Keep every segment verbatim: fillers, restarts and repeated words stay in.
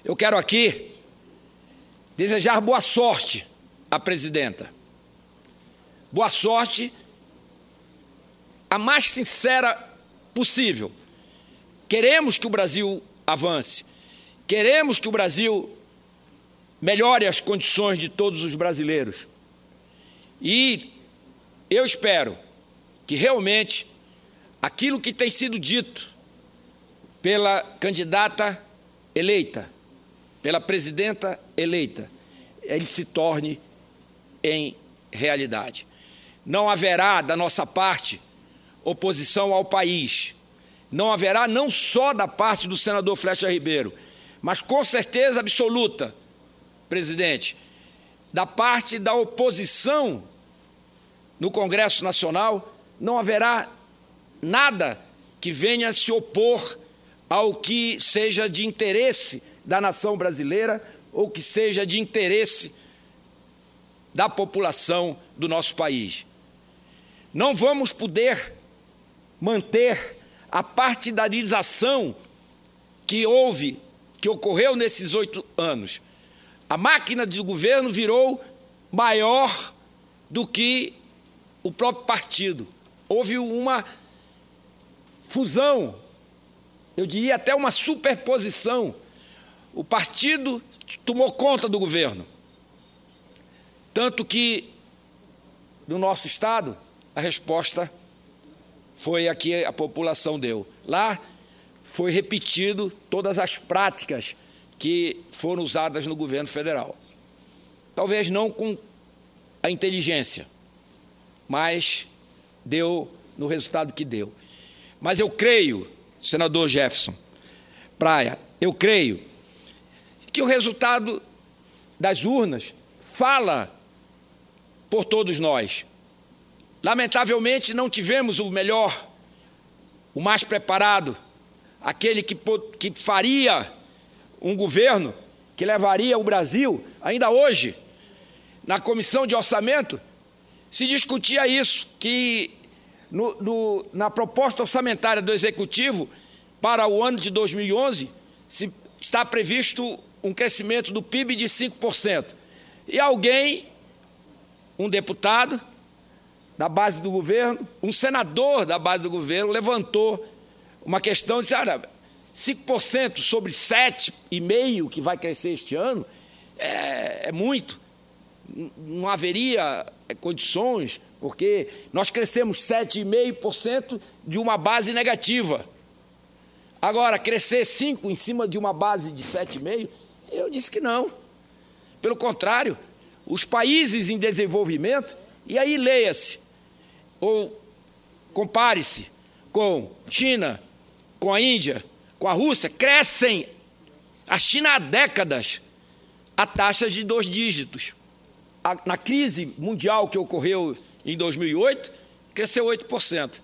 Eu quero aqui desejar boa sorte à presidenta. Boa sorte, a mais sincera possível. Queremos que o Brasil avance. Queremos que o Brasil melhore as condições de todos os brasileiros. E eu espero que realmente aquilo que tem sido dito pela candidata eleita, pela presidenta eleita, ele se torne em realidade. Não haverá, da nossa parte, oposição ao país. Não haverá não só da parte do senador Flecha Ribeiro, mas com certeza absoluta, presidente, da parte da oposição no Congresso Nacional, não haverá nada que venha se opor ao que seja de interesse da nação brasileira ou que seja de interesse da população do nosso país. Não vamos poder manter a partidarização que houve, que ocorreu nesses oito anos. A máquina de governo virou maior do que o próprio partido. Houve uma fusão, eu diria até uma superposição. O partido tomou conta do governo. Tanto que, no nosso estado, a resposta foi a que a população deu. Lá foi repetido todas as práticas que foram usadas no governo federal. Talvez não com a inteligência, mas deu no resultado que deu. Mas eu creio, senador Jefferson Praia, eu creio que o resultado das urnas fala por todos nós. Lamentavelmente, não tivemos o melhor, o mais preparado, aquele que, que faria um governo que levaria o Brasil, ainda hoje, na Comissão de Orçamento, se discutia isso, que no, no, na proposta orçamentária do Executivo, para o ano de dois mil e onze, se, está previsto um crescimento do P I B de cinco por cento. E alguém, um deputado da base do governo, um senador da base do governo, levantou uma questão e disse, olha, cinco por cento sobre sete vírgula cinco por cento que vai crescer este ano é, é muito. Não haveria condições, porque nós crescemos sete vírgula cinco por cento de uma base negativa. Agora, crescer cinco por cento em cima de uma base de sete vírgula cinco por cento, eu disse que não. Pelo contrário, os países em desenvolvimento, e aí leia-se, ou compare-se com China, com a Índia, com a Rússia, crescem, a China há décadas, a taxas de dois dígitos. A, na crise mundial que ocorreu em dois mil e oito, cresceu oito por cento.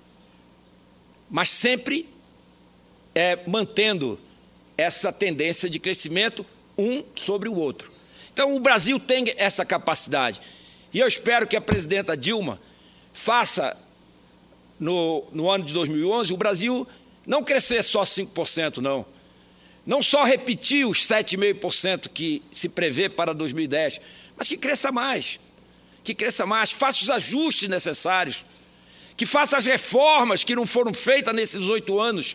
Mas sempre é, mantendo essa tendência de crescimento um sobre o outro. Então, o Brasil tem essa capacidade. E eu espero que a presidenta Dilma faça, no, no ano de dois mil e onze, o Brasil não crescer só cinco por cento, não. Não só repetir os sete vírgula cinco por cento que se prevê para dois mil e dez, mas que cresça mais. Que cresça mais, que faça os ajustes necessários, que faça as reformas que não foram feitas nesses oito anos,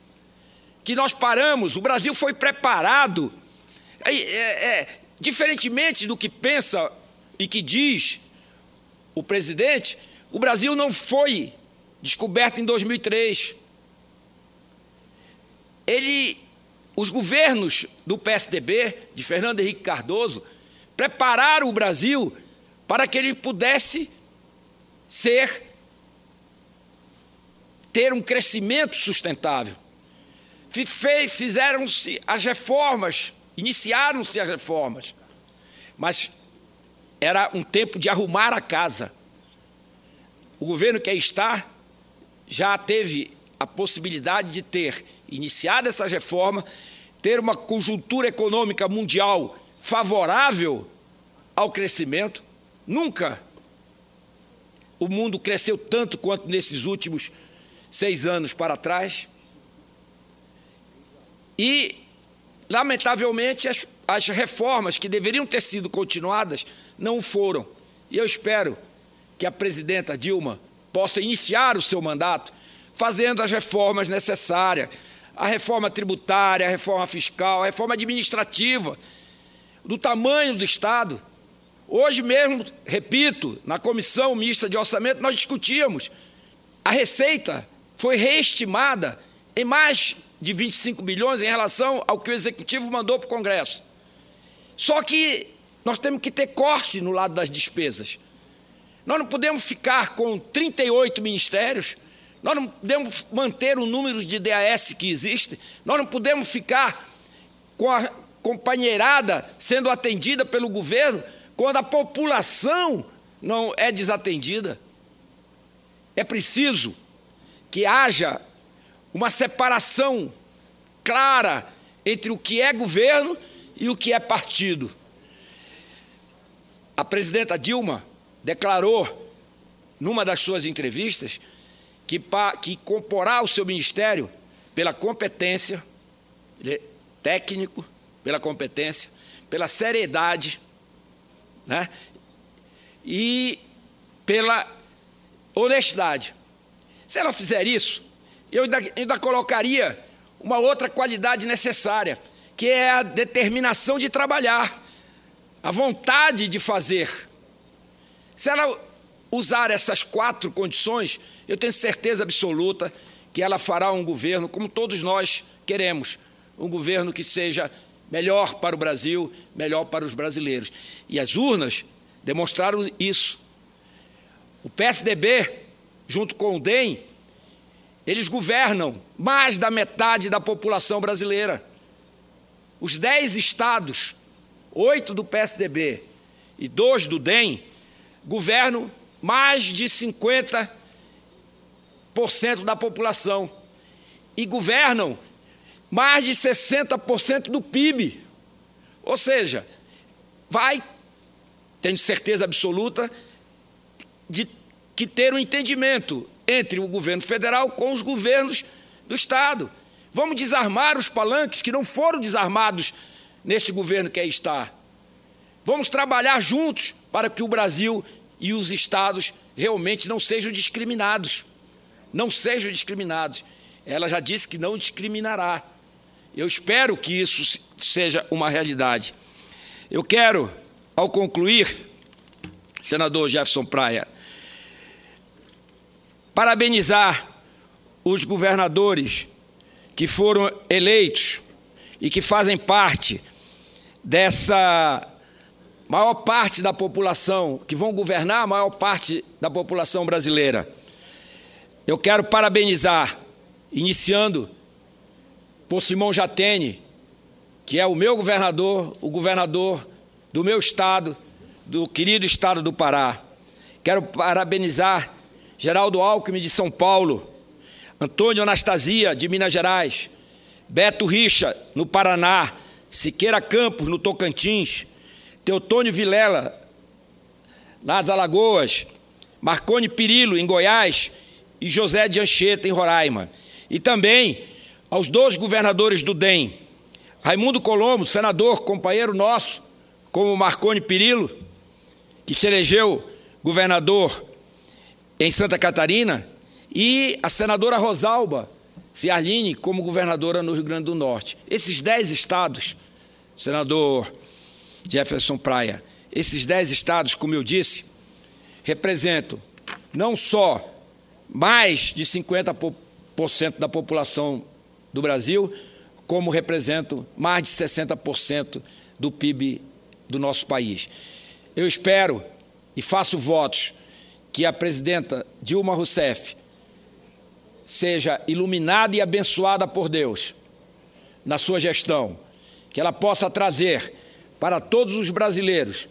que nós paramos. O Brasil foi preparado. É, é, é, diferentemente do que pensa e que diz o presidente, o Brasil não foi descoberto em dois mil e três. Ele, os governos do P S D B, de Fernando Henrique Cardoso, prepararam o Brasil para que ele pudesse ser, ter um crescimento sustentável. Fizeram-se as reformas, iniciaram-se as reformas, mas era um tempo de arrumar a casa. O governo que aí está já teve a possibilidade de ter iniciado essas reformas, ter uma conjuntura econômica mundial favorável ao crescimento. Nunca o mundo cresceu tanto quanto nesses últimos seis anos para trás. E lamentavelmente, as, as reformas que deveriam ter sido continuadas não foram. E eu espero que a presidenta Dilma possa iniciar o seu mandato fazendo as reformas necessárias, a reforma tributária, a reforma fiscal, a reforma administrativa, do tamanho do Estado. Hoje mesmo, repito, na Comissão Mista de Orçamento, nós discutíamos. A receita foi reestimada em mais de vinte e cinco bilhões em relação ao que o Executivo mandou para o Congresso. Só que nós temos que ter corte no lado das despesas. Nós não podemos ficar com trinta e oito ministérios, nós não podemos manter o número de D A S que existe, nós não podemos ficar com a companheirada sendo atendida pelo governo quando a população não é desatendida. É preciso que haja uma separação clara entre o que é governo e o que é partido. A presidenta Dilma declarou, numa das suas entrevistas, que, que comporá o seu ministério pela competência, técnico, pela competência, pela seriedade, né, e pela honestidade. Se ela fizer isso, eu ainda, ainda colocaria uma outra qualidade necessária, que é a determinação de trabalhar, a vontade de fazer. Se ela usar essas quatro condições, eu tenho certeza absoluta que ela fará um governo como todos nós queremos, um governo que seja melhor para o Brasil, melhor para os brasileiros. E as urnas demonstraram isso. O P S D B, junto com o D E M, eles governam mais da metade da população brasileira. Os dez estados, oito do P S D B e dois do D E M, governam mais de cinquenta por cento da população e governam mais de sessenta por cento do P I B. Ou seja, vai, tenho certeza absoluta, de que ter um entendimento entre o governo federal com os governos do Estado. Vamos desarmar os palanques que não foram desarmados neste governo que aí está. Vamos trabalhar juntos para que o Brasil e os estados realmente não sejam discriminados. Não sejam discriminados. Ela já disse que não discriminará. Eu espero que isso seja uma realidade. Eu quero, ao concluir, senador Jefferson Praia, parabenizar os governadores que foram eleitos e que fazem parte dessa maior parte da população, que vão governar a maior parte da população brasileira. Eu quero parabenizar, iniciando por Simão Jatene, que é o meu governador, o governador do meu estado, do querido estado do Pará. Quero parabenizar Geraldo Alckmin, de São Paulo, Antônio Anastasia, de Minas Gerais, Beto Richa, no Paraná, Siqueira Campos, no Tocantins, Teotônio Vilela, nas Alagoas, Marconi Perillo, em Goiás, e José de Anchieta, em Roraima. E também aos dois governadores do D E M, Raimundo Colombo, senador, companheiro nosso, como Marconi Perillo, que se elegeu governador em Santa Catarina, e a senadora Rosalba Ciarline, como governadora no Rio Grande do Norte. Esses dez estados, senador Jefferson Praia, esses dez estados, como eu disse, representam não só mais de cinquenta por cento da população do Brasil, como representam mais de sessenta por cento do P I B do nosso país. Eu espero e faço votos que a presidenta Dilma Rousseff seja iluminada e abençoada por Deus na sua gestão, que ela possa trazer para todos os brasileiros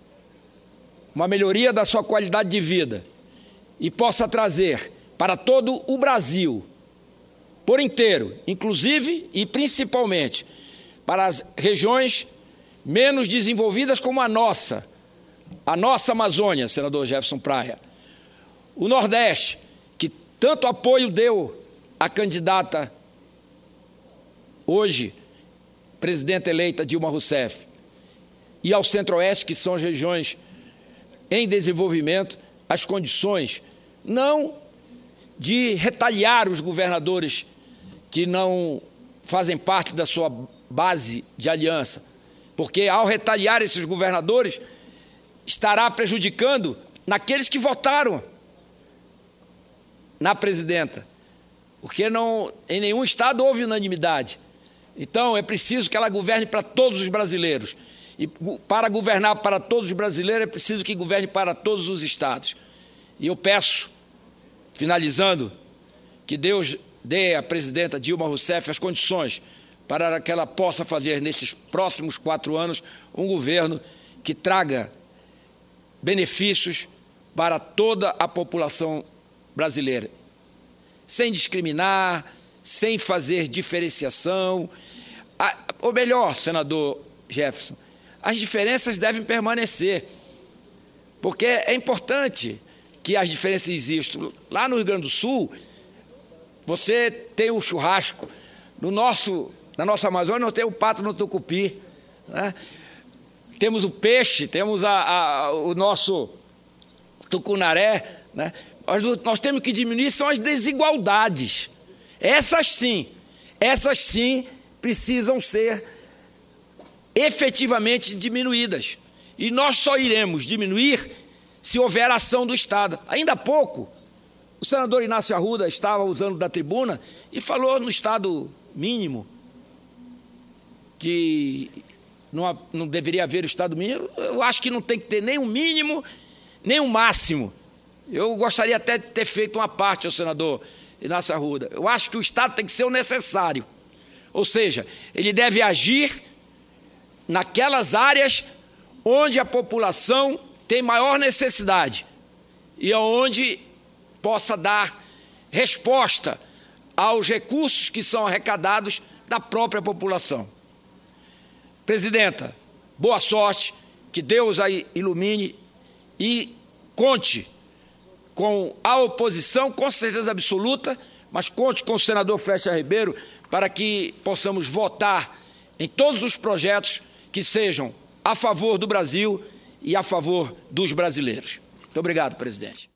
uma melhoria da sua qualidade de vida e possa trazer para todo o Brasil, por inteiro, inclusive e principalmente para as regiões menos desenvolvidas como a nossa, a nossa Amazônia, senador Jefferson Praia, o Nordeste, que tanto apoio deu à candidata hoje presidenta eleita Dilma Rousseff, e ao Centro-Oeste, que são as regiões em desenvolvimento, as condições não de retaliar os governadores que não fazem parte da sua base de aliança, porque ao retaliar esses governadores, estará prejudicando naqueles que votaram na presidenta, porque não, em nenhum estado houve unanimidade. Então, é preciso que ela governe para todos os brasileiros. E para governar para todos os brasileiros, é preciso que governe para todos os estados. E eu peço, finalizando, que Deus dê à presidenta Dilma Rousseff as condições para que ela possa fazer, nesses próximos quatro anos, um governo que traga benefícios para toda a população brasileira, sem discriminar, sem fazer diferenciação. Ou melhor, senador Jefferson, as diferenças devem permanecer, porque é importante que as diferenças existam. Lá no Rio Grande do Sul, você tem o churrasco. No nosso, na nossa Amazônia, nós temos o pato no tucupi, né? Temos o peixe, temos a, a, o nosso tucunaré, né? Nós, nós temos que diminuir são as desigualdades. Essas sim, essas sim precisam ser efetivamente diminuídas. E nós só iremos diminuir se houver ação do Estado. Ainda há pouco, o senador Inácio Arruda estava usando da tribuna e falou no Estado mínimo, que não, não deveria haver o Estado mínimo. Eu acho que não tem que ter nem um mínimo, nem um máximo. Eu gostaria até de ter feito uma parte ao senador Inácio Arruda. Eu acho que o Estado tem que ser o necessário. Ou seja, ele deve agir naquelas áreas onde a população tem maior necessidade e onde possa dar resposta aos recursos que são arrecadados da própria população. Presidenta, boa sorte, que Deus a ilumine e conte com a oposição, com certeza absoluta, mas conte com o senador Flecha Ribeiro para que possamos votar em todos os projetos que sejam a favor do Brasil e a favor dos brasileiros. Muito obrigado, presidente.